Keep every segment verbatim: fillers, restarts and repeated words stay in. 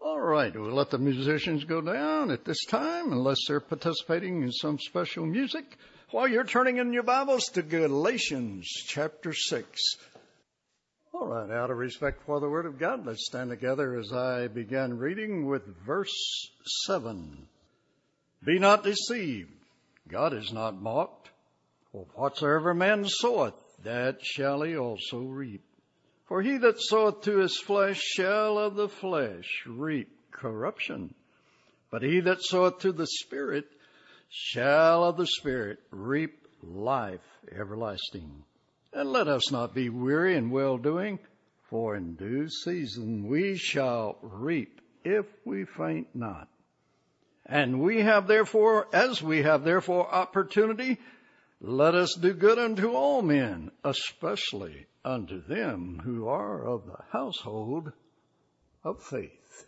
All right, we'll let the musicians go down at this time unless they're participating in some special music. While you're turning in your Bibles to Galatians chapter six. All right, out of respect for the Word of God, let's stand together as I begin reading with verse seven. Be not deceived, God is not mocked. For whatsoever man soweth, that shall he also reap. For he that soweth to his flesh shall of the flesh reap corruption. But he that soweth to the Spirit shall of the Spirit reap life everlasting. And let us not be weary in well-doing, for in due season we shall reap if we faint not. And we have therefore, as we have therefore opportunity, let us do good unto all men, especially unto them who are of the household of faith.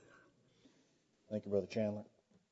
Thank you, Brother Chandler.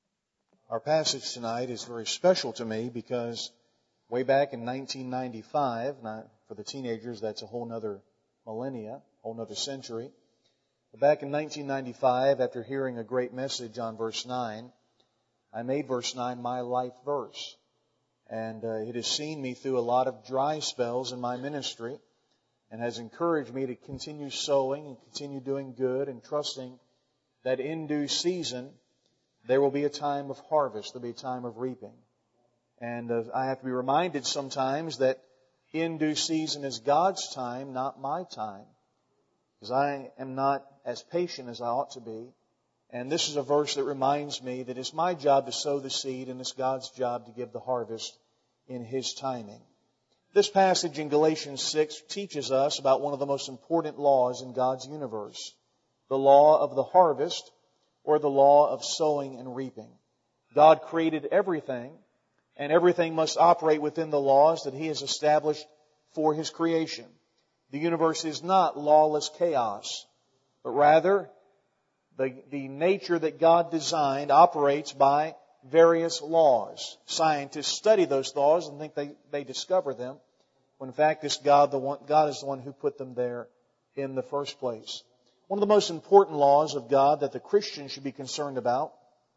Our passage tonight is very special to me because way back in nineteen ninety-five, not for the teenagers, that's a whole nother millennia, a whole nother century. But back in nineteen ninety-five, after hearing a great message on verse nine, I made verse nine my life verse. And uh, it has seen me through a lot of dry spells in my ministry and has encouraged me to continue sowing and continue doing good and trusting that in due season there will be a time of harvest, there will be a time of reaping. And uh, I have to be reminded sometimes that in due season is God's time, not my time, because I am not as patient as I ought to be. And this is a verse that reminds me that it's my job to sow the seed and it's God's job to give the harvest in His timing. This passage in Galatians six teaches us about one of the most important laws in God's universe, the law of the harvest or the law of sowing and reaping. God created everything, and everything must operate within the laws that He has established for His creation. The universe is not lawless chaos, but rather The, the nature that God designed operates by various laws. Scientists study those laws and think they, they discover them, when in fact it's God, the one, God is the one who put them there in the first place. One of the most important laws of God that the Christian should be concerned about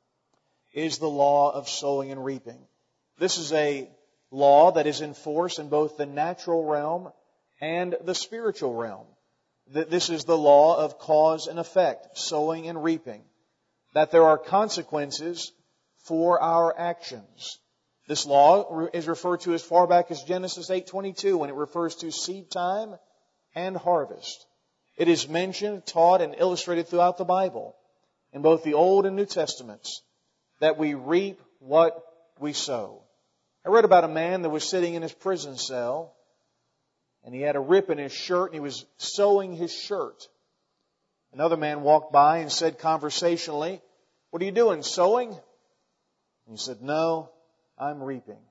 is the law of sowing and reaping. This is a law that is in force in both the natural realm and the spiritual realm. This is the law of cause and effect, sowing and reaping. That there are consequences for our actions. This law is referred to as far back as Genesis eight twenty-two when it refers to seed time and harvest. It is mentioned, taught, and illustrated throughout the Bible, in both the Old and New Testaments, that we reap what we sow. I read about a man that was sitting in his prison cell, and he had a rip in his shirt, and he was sewing his shirt. Another man walked by and said conversationally, "What are you doing, sewing?" And he said, "No, I'm reaping."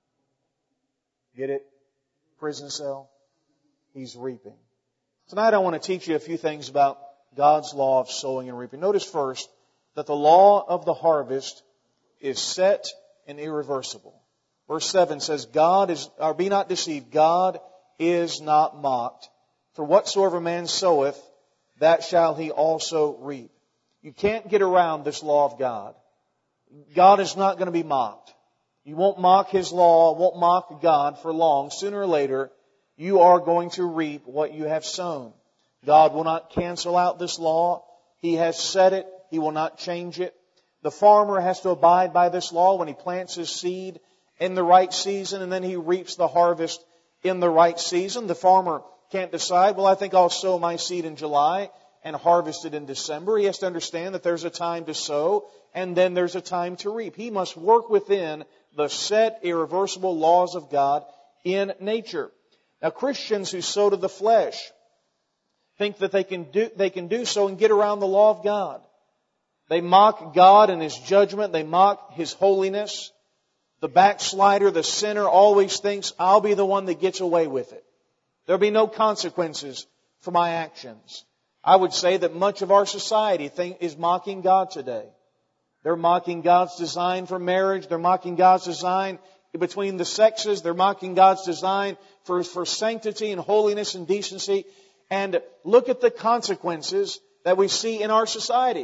Get it? Prison cell. He's reaping. Tonight I want to teach you a few things about God's law of sowing and reaping. Notice first that the law of the harvest is set and irreversible. Verse seven says, "God is, or be not deceived, God is not mocked. For whatsoever man soweth, that shall he also reap." You can't get around this law of God. God is not going to be mocked. You won't mock His law, won't mock God for long. Sooner or later, you are going to reap what you have sown. God will not cancel out this law. He has said it. He will not change it. The farmer has to abide by this law when he plants his seed in the right season, and then he reaps the harvest in the right season. The farmer can't decide, well, I think I'll sow my seed in July and harvest it in December. He has to understand that there's a time to sow and then there's a time to reap. He must work within the set, irreversible laws of God in nature. Now, Christians who sow to the flesh think that they can do, they can do so and get around the law of God. They mock God and His judgment. They mock His holiness. The backslider, the sinner, always thinks, I'll be the one that gets away with it. There'll be no consequences for my actions. I would say that much of our society think, is mocking God today. They're mocking God's design for marriage. They're mocking God's design between the sexes. They're mocking God's design for, for sanctity and holiness and decency. And look at the consequences that we see in our society.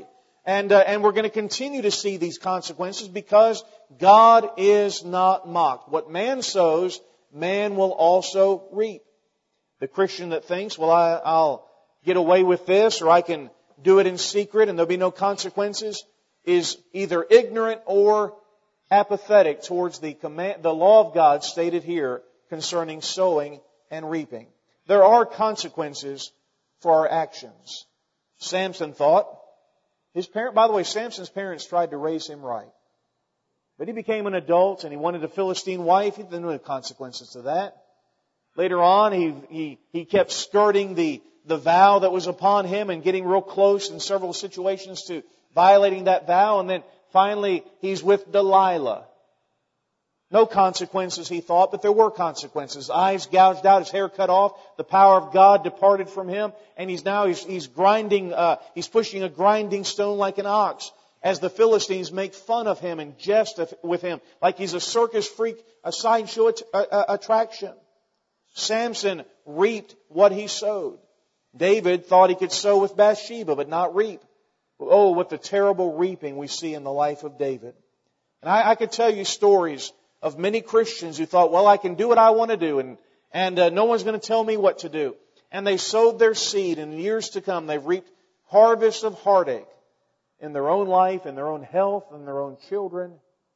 And, uh, and we're going to continue to see these consequences because God is not mocked. What man sows, man will also reap. The Christian that thinks, well, I, I'll get away with this, or I can do it in secret and there'll be no consequences, is either ignorant or apathetic towards the command, the law of God stated here concerning sowing and reaping. There are consequences for our actions. Samson thought, his parent, by the way, Samson's parents tried to raise him right. But he became an adult and he wanted a Philistine wife. There were no consequences to that. Later on, he, he, he kept skirting the, the vow that was upon him and getting real close in several situations to violating that vow. And then finally, he's with Delilah. No consequences, he thought, but there were consequences. Eyes gouged out, his hair cut off, the power of God departed from him, and he's now he's, he's grinding, uh, he's pushing a grinding stone like an ox, as the Philistines make fun of him and jest with him, like he's a circus freak, a sideshow attraction. Samson reaped what he sowed. David thought he could sow with Bathsheba, but not reap. Oh, what the terrible reaping we see in the life of David. And I, I could tell you stories of many Christians who thought, well, I can do what I want to do, and, and uh, no one's going to tell me what to do. And they sowed their seed, and in years to come, they've reaped harvests of heartache in their own life, in their own health, in their own children.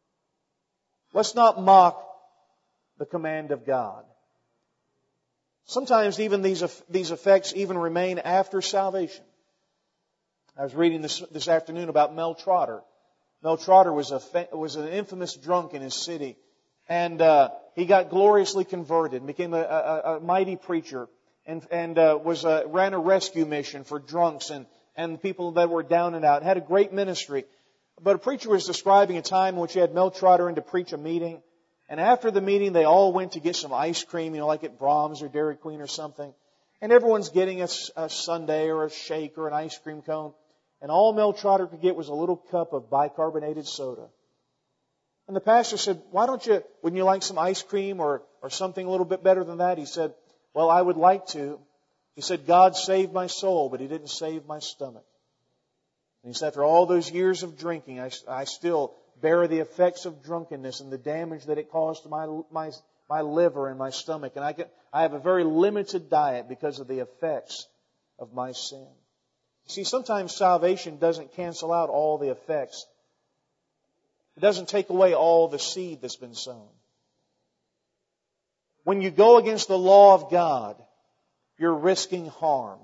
Let's not mock the command of God. Sometimes even these, these effects even remain after salvation. I was reading this, this afternoon about Mel Trotter. Mel Trotter was, a, was an infamous drunk in his city. And uh, he got gloriously converted and became a, a, a mighty preacher and, and uh, was a, ran a rescue mission for drunks and, and people that were down and out. Had a great ministry. But a preacher was describing a time in which he had Mel Trotter in to preach a meeting. And after the meeting, they all went to get some ice cream, you know, like at Brahms or Dairy Queen or something. And everyone's getting a, a sundae or a shake or an ice cream cone. And all Mel Trotter could get was a little cup of bicarbonated soda. And the pastor said, why don't you, wouldn't you like some ice cream or, or something a little bit better than that? He said, well, I would like to. He said, God saved my soul, but He didn't save my stomach. And he said, after all those years of drinking, I, I still bear the effects of drunkenness and the damage that it caused to my, my, my liver and my stomach. And I, can, I have a very limited diet because of the effects of my sin. See, sometimes salvation doesn't cancel out all the effects. It doesn't take away all the seed that's been sown. When you go against the law of God, you're risking harm.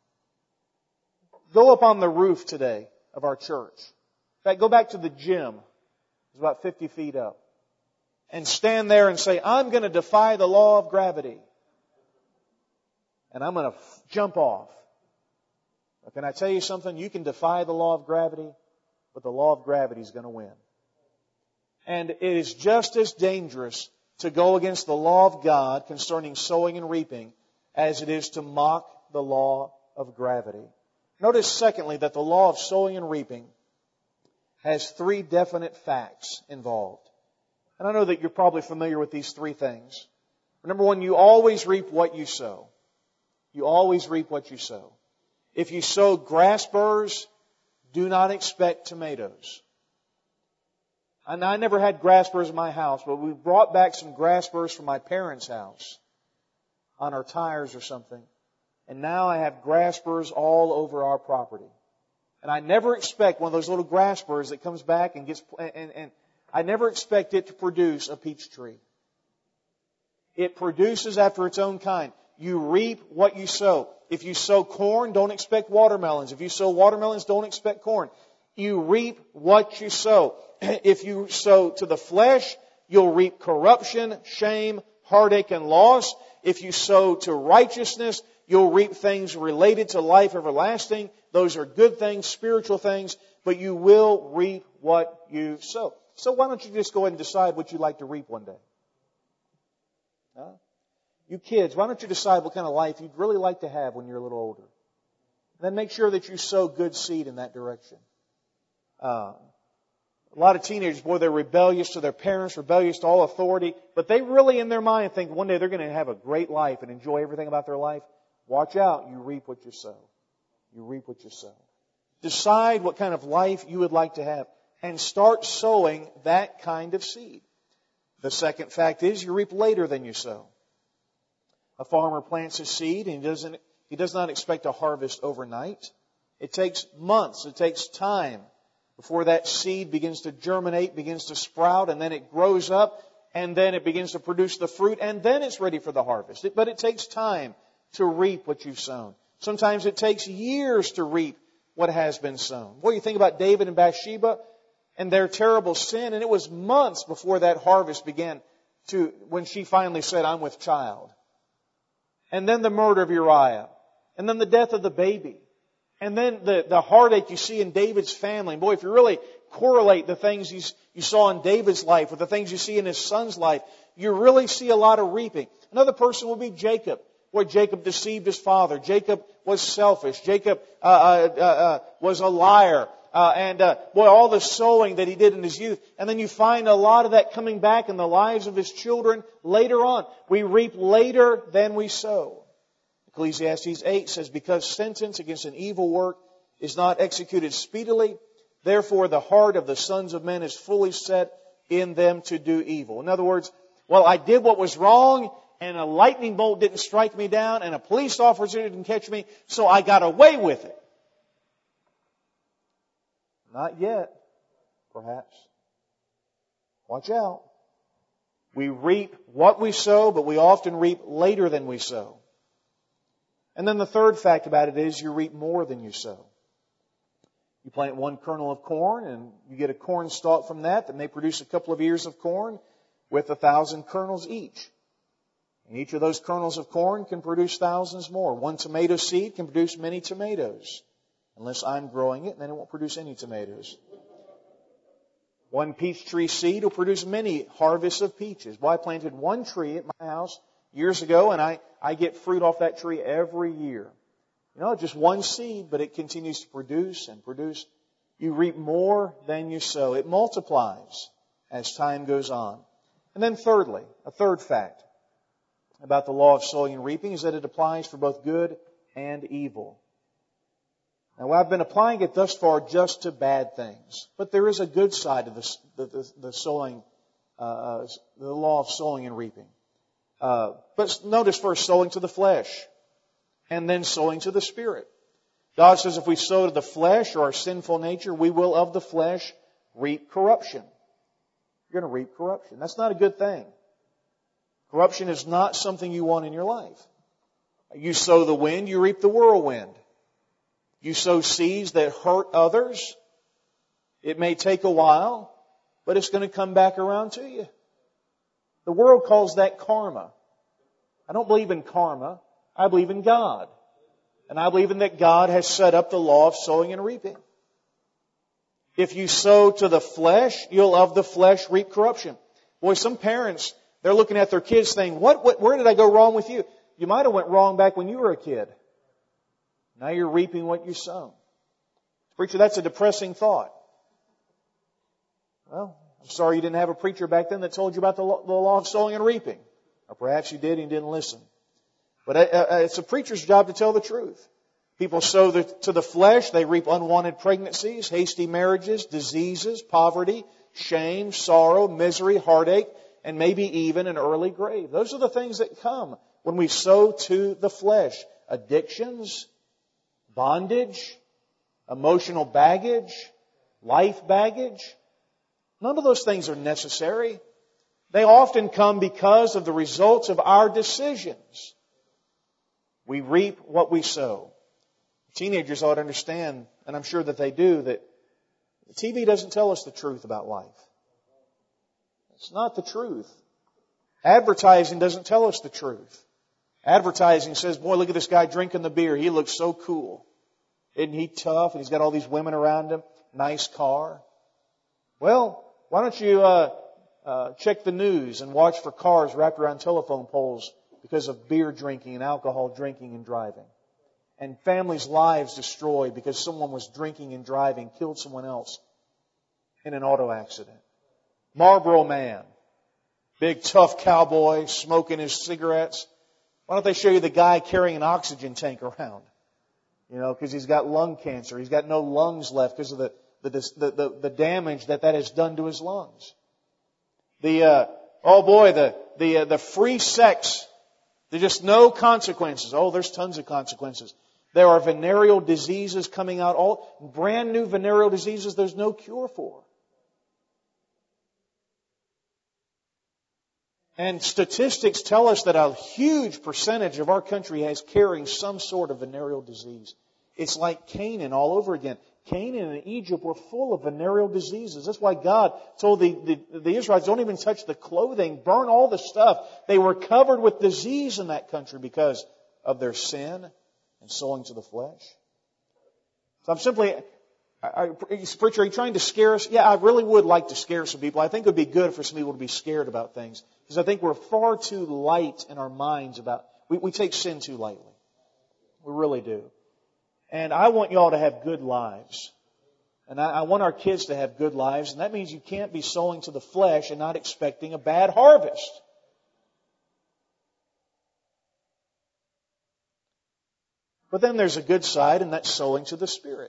Go up on the roof today of our church. In fact, go back to the gym. It's about fifty feet up. And stand there and say, I'm going to defy the law of gravity. And I'm going to f- jump off. But can I tell you something? You can defy the law of gravity, but the law of gravity is going to win. And it is just as dangerous to go against the law of God concerning sowing and reaping as it is to mock the law of gravity. Notice, secondly, that the law of sowing and reaping has three definite facts involved. And I know that you're probably familiar with these three things. Number one, you always reap what you sow. You always reap what you sow. If you sow grass burrs, do not expect tomatoes. And I never had grass burrs in my house, but we brought back some grass burrs from my parents' house on our tires or something. And now I have grass burrs all over our property. And I never expect one of those little grass burrs that comes back and gets, and, and I never expect it to produce a peach tree. It produces after its own kind. You reap what you sow. If you sow corn, don't expect watermelons. If you sow watermelons, don't expect corn. You reap what you sow. If you sow to the flesh, you'll reap corruption, shame, heartache, and loss. If you sow to righteousness, you'll reap things related to life everlasting. Those are good things, spiritual things, but you will reap what you sow. So why don't you just go ahead and decide what you'd like to reap one day? Huh? You kids, why don't you decide what kind of life you'd really like to have when you're a little older? Then make sure that you sow good seed in that direction. Uh, a lot of teenagers, boy, they're rebellious to their parents, rebellious to all authority, but they really in their mind think one day they're going to have a great life and enjoy everything about their life. Watch out, you reap what you sow. You reap what you sow. Decide what kind of life you would like to have and start sowing that kind of seed. The second fact is you reap later than you sow. A farmer plants a seed and he doesn't, he does not expect a harvest overnight. It takes months, it takes time before that seed begins to germinate, begins to sprout, and then it grows up, and then it begins to produce the fruit, and then it's ready for the harvest. But it takes time to reap what you've sown. Sometimes it takes years to reap what has been sown. Boy, you think about David and Bathsheba and their terrible sin, and it was months before that harvest began to, when she finally said, I'm with child. And then the murder of Uriah. And then the death of the baby. And then the, the heartache you see in David's family. And boy, if you really correlate the things you, you saw in David's life with the things you see in his son's life, you really see a lot of reaping. Another person will be Jacob. Boy, Jacob deceived his father. Jacob was selfish. Jacob uh, uh, uh, was a liar. Uh, and uh, boy, all the sowing that he did in his youth. And then you find a lot of that coming back in the lives of his children later on. We reap later than we sow. Ecclesiastes eight says, because sentence against an evil work is not executed speedily, therefore the heart of the sons of men is fully set in them to do evil. In other words, well, I did what was wrong, and a lightning bolt didn't strike me down, and a police officer didn't catch me, so I got away with it. Not yet, perhaps. Watch out. We reap what we sow, but we often reap later than we sow. And then the third fact about it is you reap more than you sow. You plant one kernel of corn and you get a corn stalk from that that may produce a couple of ears of corn with a thousand kernels each. And each of those kernels of corn can produce thousands more. One tomato seed can produce many tomatoes. Unless I'm growing it, then it won't produce any tomatoes. One peach tree seed will produce many harvests of peaches. Well, I planted one tree at my house years ago, and I, I get fruit off that tree every year. You know, just one seed, but it continues to produce and produce. You reap more than you sow. It multiplies as time goes on. And then thirdly, a third fact about the law of sowing and reaping is that it applies for both good and evil. Now, I've been applying it thus far just to bad things, but there is a good side of the, the, the, the sowing, uh, the law of sowing and reaping. Uh, but notice first sowing to the flesh and then sowing to the Spirit. God says if we sow to the flesh or our sinful nature, we will of the flesh reap corruption. You're going to reap corruption. That's not a good thing. Corruption is not something you want in your life. You sow the wind, you reap the whirlwind. You sow seeds that hurt others. It may take a while, but it's going to come back around to you. The world calls that karma. I don't believe in karma. I believe in God. And I believe in that God has set up the law of sowing and reaping. If you sow to the flesh, you'll of the flesh reap corruption. Boy, some parents, they're looking at their kids saying, what, what, where did I go wrong with you? You might have went wrong back when you were a kid. Now you're reaping what you sown. Preacher, that's a depressing thought. Well, I'm sorry you didn't have a preacher back then that told you about the law, the law of sowing and reaping. Or perhaps you did and you didn't listen. But uh, it's a preacher's job to tell the truth. People sow the, to the flesh, they reap unwanted pregnancies, hasty marriages, diseases, poverty, shame, sorrow, misery, heartache, and maybe even an early grave. Those are the things that come when we sow to the flesh. Addictions, bondage, emotional baggage, life baggage. None of those things are necessary. They often come because of the results of our decisions. We reap what we sow. Teenagers ought to understand, and I'm sure that they do, that T V doesn't tell us the truth about life. It's not the truth. Advertising doesn't tell us the truth. Advertising says, boy, look at this guy drinking the beer. He looks so cool. Isn't he tough? And he's got all these women around him. Nice car. Well, why don't you uh, uh, check the news and watch for cars wrapped around telephone poles because of beer drinking and alcohol drinking and driving. And families' lives destroyed because someone was drinking and driving, killed someone else in an auto accident. Marlboro Man. Big tough cowboy smoking his cigarettes. Why don't they show you the guy carrying an oxygen tank around? You know, because he's got lung cancer. He's got no lungs left because of the, the, the, the, the damage that that has done to his lungs. The, uh, oh boy, the, the, uh, the free sex. There's just no consequences. Oh, there's tons of consequences. There are venereal diseases coming out, all brand new venereal diseases there's no cure for. And statistics tell us that a huge percentage of our country is carrying some sort of venereal disease. It's like Canaan all over again. Canaan and Egypt were full of venereal diseases. That's why God told the, the, the Israelites, don't even touch the clothing, burn all the stuff. They were covered with disease in that country because of their sin and sowing to the flesh. So I'm simply, I, I, preacher, are you trying to scare us? Yeah, I really would like to scare some people. I think it would be good for some people to be scared about things. Because I think we're far too light in our minds about, we, we take sin too lightly. We really do. And I want you all to have good lives. And I, I want our kids to have good lives. And that means you can't be sowing to the flesh and not expecting a bad harvest. But then there's a good side, and that's sowing to the Spirit.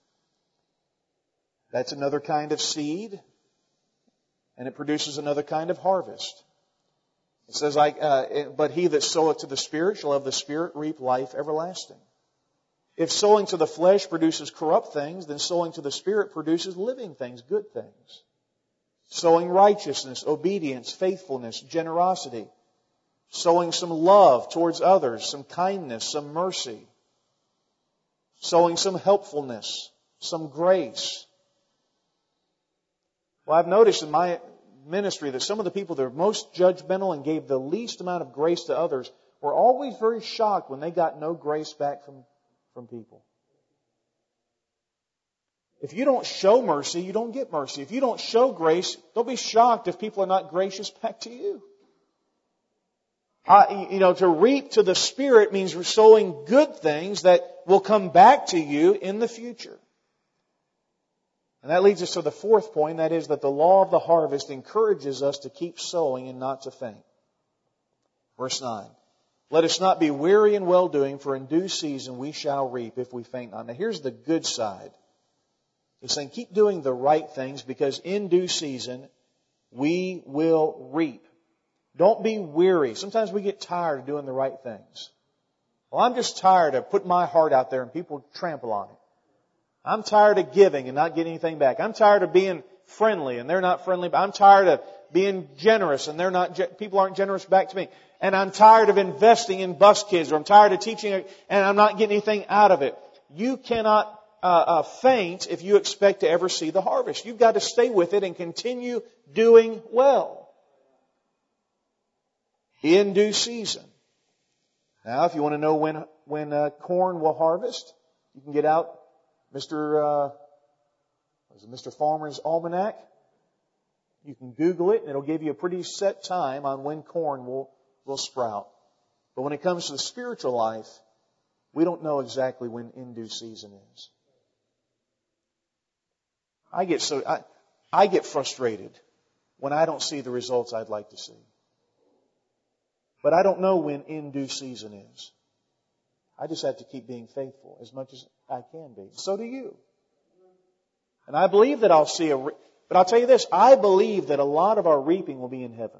That's another kind of seed, and it produces another kind of harvest. It says, like, uh, but he that soweth to the Spirit shall of the Spirit reap life everlasting. If sowing to the flesh produces corrupt things, then sowing to the Spirit produces living things, good things. Sowing righteousness, obedience, faithfulness, generosity. Sowing some love towards others, some kindness, some mercy. Sowing some helpfulness, some grace. Well, I've noticed in my ministry that some of the people that are most judgmental and gave the least amount of grace to others were always very shocked when they got no grace back from, from people. If you don't show mercy, you don't get mercy. If you don't show grace, don't be shocked if people are not gracious back to you. Uh, you know, to reap to the Spirit means we're sowing good things that will come back to you in the future. And that leads us to the fourth point, that is that the law of the harvest encourages us to keep sowing and not to faint. Verse nine. Let us not be weary in well-doing, for in due season we shall reap if we faint not. Now here's the good side. It's saying keep doing the right things because in due season we will reap. Don't be weary. Sometimes we get tired of doing the right things. Well, I'm just tired of putting my heart out there and people trample on it. I'm tired of giving and not getting anything back. I'm tired of being friendly and they're not friendly. I'm tired of being generous and they're not, people aren't generous back to me. And I'm tired of investing in bus kids, or I'm tired of teaching and I'm not getting anything out of it. You cannot uh, uh, faint if you expect to ever see the harvest. You've got to stay with it and continue doing well. In due season. Now, if you want to know when when uh, corn will harvest, you can get out Mister Uh, what is it, Mister Farmer's Almanac. You can Google it, and it'll give you a pretty set time on when corn will will sprout. But when it comes to the spiritual life, we don't know exactly when in due season is. I get so I, I get frustrated when I don't see the results I'd like to see. But I don't know when in due season is. I just have to keep being faithful as much as I can be. So do you. And I believe that I'll see a... Re- but I'll tell you this, I believe that a lot of our reaping will be in heaven.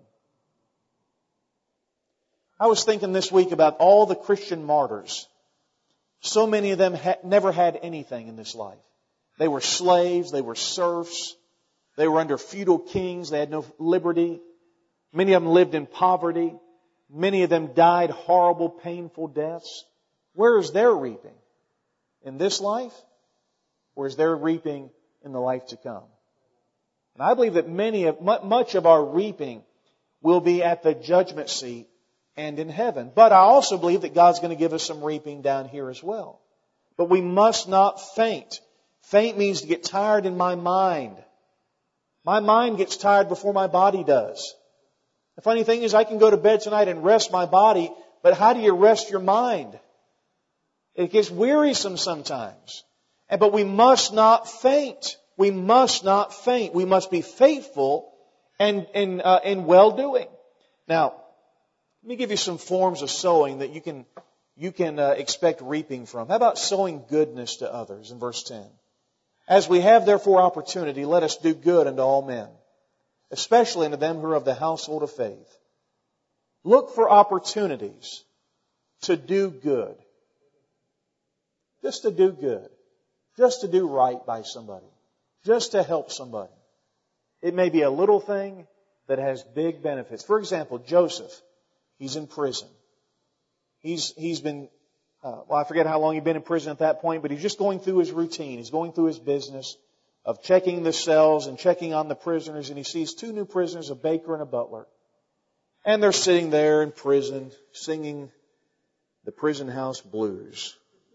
I was thinking this week about all the Christian martyrs. So many of them ha- never had anything in this life. They were slaves, they were serfs, they were under feudal kings, they had no liberty. Many of them lived in poverty. Many of them died horrible, painful deaths. Where is their reaping? In this life? Or is their reaping in the life to come? And I believe that many of, much of our reaping will be at the judgment seat and in heaven. But I also believe that God's going to give us some reaping down here as well. But we must not faint. Faint means to get tired in my mind. My mind gets tired before my body does. The funny thing is I can go to bed tonight and rest my body, but how do you rest your mind? It gets wearisome sometimes. But we must not faint. We must not faint. We must be faithful and in, uh, in well-doing. Now, let me give you some forms of sowing that you can you can uh, expect reaping from. How about sowing goodness to others in verse ten? As we have therefore opportunity, let us do good unto all men, especially unto them who are of the household of faith. Look for opportunities to do good. Just to do good. Just to do right by somebody. Just to help somebody. It may be a little thing that has big benefits. For example, Joseph, he's in prison. He's he's been, uh, well, I forget how long he'd been in prison at that point, but he's just going through his routine. He's going through his business of checking the cells and checking on the prisoners, and he sees two new prisoners, a baker and a butler. And they're sitting there in prison singing the prison house blues.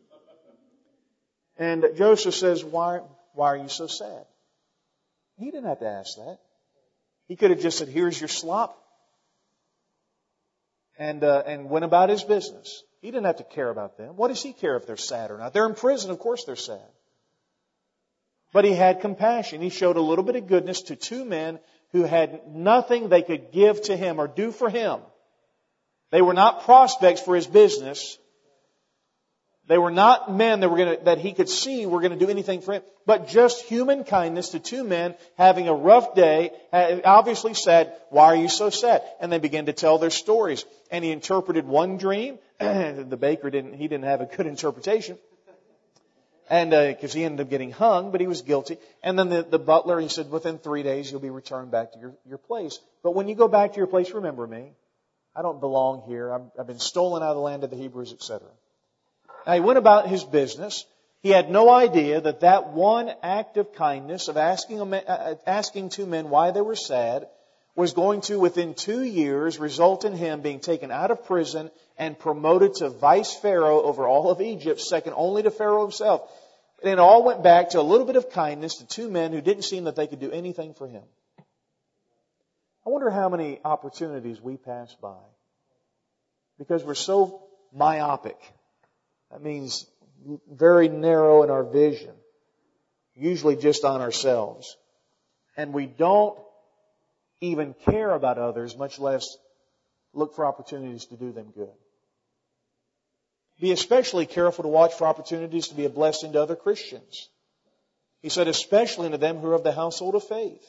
And Joseph says, why, why are you so sad? He didn't have to ask that. He could have just said, here's your slop. And, uh, and went about his business. He didn't have to care about them. What does he care if they're sad or not? They're in prison, of course they're sad. But he had compassion. He showed a little bit of goodness to two men who had nothing they could give to him or do for him. They were not prospects for his business. They were not men that were going to, that he could see were going to do anything for him, but just human kindness to two men having a rough day, obviously sad. Why are you so sad? And they began to tell their stories. And he interpreted one dream. The baker didn't, he didn't have a good interpretation. And, uh, cause he ended up getting hung, but he was guilty. And then the, the butler, he said, within three days you'll be returned back to your, your place. But when you go back to your place, remember me. I don't belong here. I'm, I've been stolen out of the land of the Hebrews, et cetera. Now, he went about his business. He had no idea that that one act of kindness of asking, a man, uh, asking two men why they were sad was going to, within two years, result in him being taken out of prison and promoted to vice pharaoh over all of Egypt, second only to Pharaoh himself. And it all went back to a little bit of kindness to two men who didn't seem that they could do anything for him. I wonder how many opportunities we pass by because we're so myopic. That means very narrow in our vision, usually just on ourselves. And we don't even care about others, much less look for opportunities to do them good. Be especially careful to watch for opportunities to be a blessing to other Christians. He said, especially to them who are of the household of faith.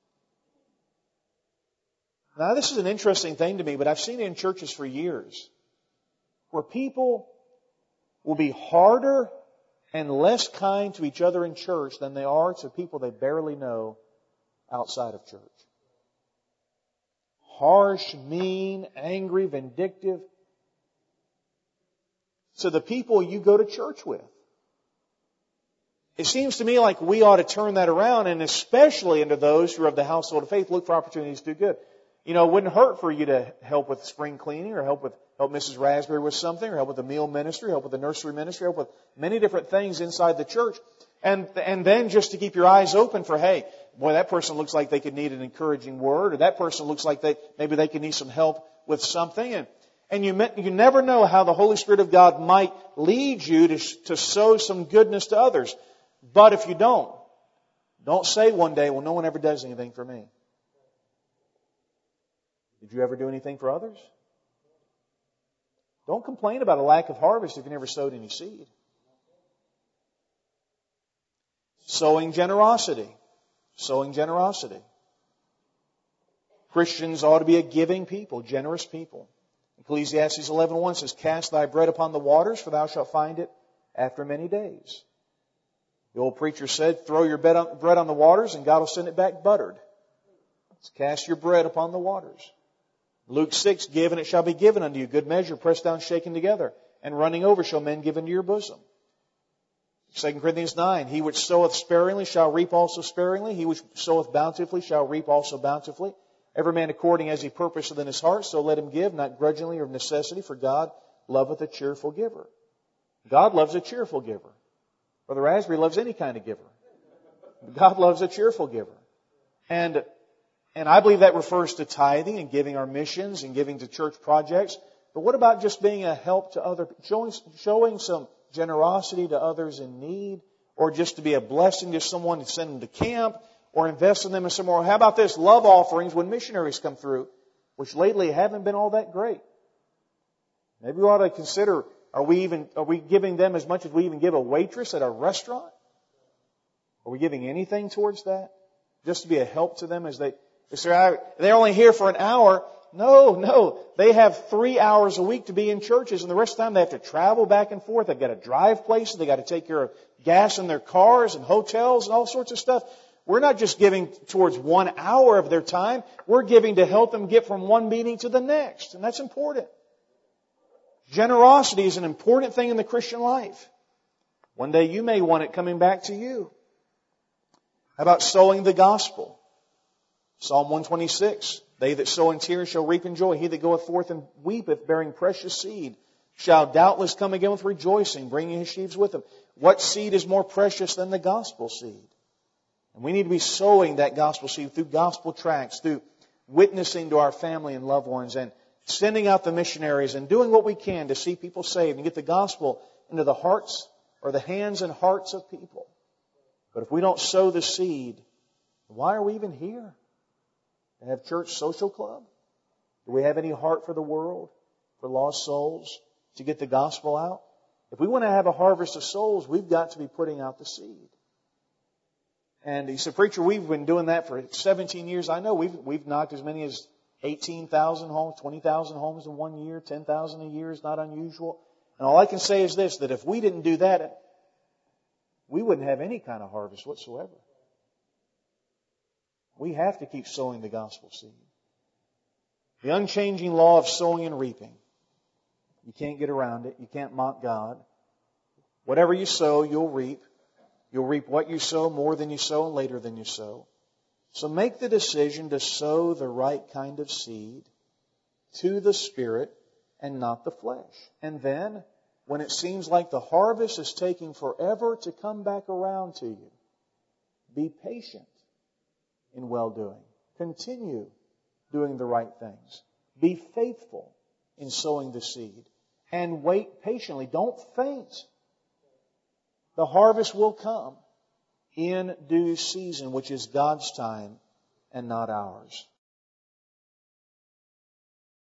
Now, this is an interesting thing to me, but I've seen it in churches for years, where people will be harder and less kind to each other in church than they are to people they barely know outside of church. Harsh, mean, angry, vindictive. To the people you go to church with. It seems to me like we ought to turn that around, and especially into those who are of the household of faith, look for opportunities to do good. You know, it wouldn't hurt for you to help with spring cleaning, or help with help Missus Raspberry with something, or help with the meal ministry, help with the nursery ministry, help with many different things inside the church. And and then just to keep your eyes open for, hey, boy, that person looks like they could need an encouraging word, or that person looks like they maybe they could need some help with something. And and you you never know how the Holy Spirit of God might lead you to to sow some goodness to others. But if you don't, don't say one day, well, no one ever does anything for me. Did you ever do anything for others? Don't complain about a lack of harvest if you never sowed any seed. Sowing generosity. Sowing generosity. Christians ought to be a giving people, generous people. Ecclesiastes eleven one says, cast thy bread upon the waters, for thou shalt find it after many days. The old preacher said, throw your bread on the waters and God will send it back buttered. Let's cast your bread upon the waters. Luke six, give and it shall be given unto you. Good measure, pressed down, shaken together, and running over shall men give into your bosom. Second Corinthians nine, he which soweth sparingly shall reap also sparingly. He which soweth bountifully shall reap also bountifully. Every man according as he purposeth in his heart, so let him give, not grudgingly or of necessity, for God loveth a cheerful giver. God loves a cheerful giver. Brother Raspberry loves any kind of giver. God loves a cheerful giver. And And I believe that refers to tithing and giving our missions and giving to church projects. But what about just being a help to other, showing, showing some generosity to others in need, or just to be a blessing to someone to send them to camp, or invest in them in some more? How about this? Love offerings when missionaries come through, which lately haven't been all that great. Maybe we ought to consider Are we even, are we giving them as much as we even give a waitress at a restaurant? Are we giving anything towards that? Just to be a help to them as they, they're only here for an hour. No, no. They have three hours a week to be in churches, and the rest of the time they have to travel back and forth. They've got to drive places. They've got to take care of gas in their cars and hotels and all sorts of stuff. We're not just giving towards one hour of their time. We're giving to help them get from one meeting to the next, and that's important. Generosity is an important thing in the Christian life. One day you may want it coming back to you. How about sowing the gospel? Psalm one twenty-six. They that sow in tears shall reap in joy. He that goeth forth and weepeth, bearing precious seed, shall doubtless come again with rejoicing, bringing his sheaves with him. What seed is more precious than the gospel seed? And we need to be sowing that gospel seed through gospel tracts, through witnessing to our family and loved ones, and sending out the missionaries and doing what we can to see people saved and get the gospel into the hearts or the hands and hearts of people. But if we don't sow the seed, why are we even here? To have church social club? Do we have any heart for the world, for lost souls, to get the gospel out? If we want to have a harvest of souls, we've got to be putting out the seed. And he said, preacher, we've been doing that for seventeen years. I know we've we've knocked as many as eighteen thousand homes, twenty thousand homes in one year, ten thousand a year is not unusual. And all I can say is this, that if we didn't do that, we wouldn't have any kind of harvest whatsoever. We have to keep sowing the gospel seed. The unchanging law of sowing and reaping. You can't get around it. You can't mock God. Whatever you sow, you'll reap. You'll reap what you sow, more than you sow, and later than you sow. So make the decision to sow the right kind of seed to the Spirit and not the flesh. And then, when it seems like the harvest is taking forever to come back around to you, be patient in well-doing. Continue doing the right things. Be faithful in sowing the seed. And wait patiently. Don't faint. The harvest will come in due season, which is God's time and not ours.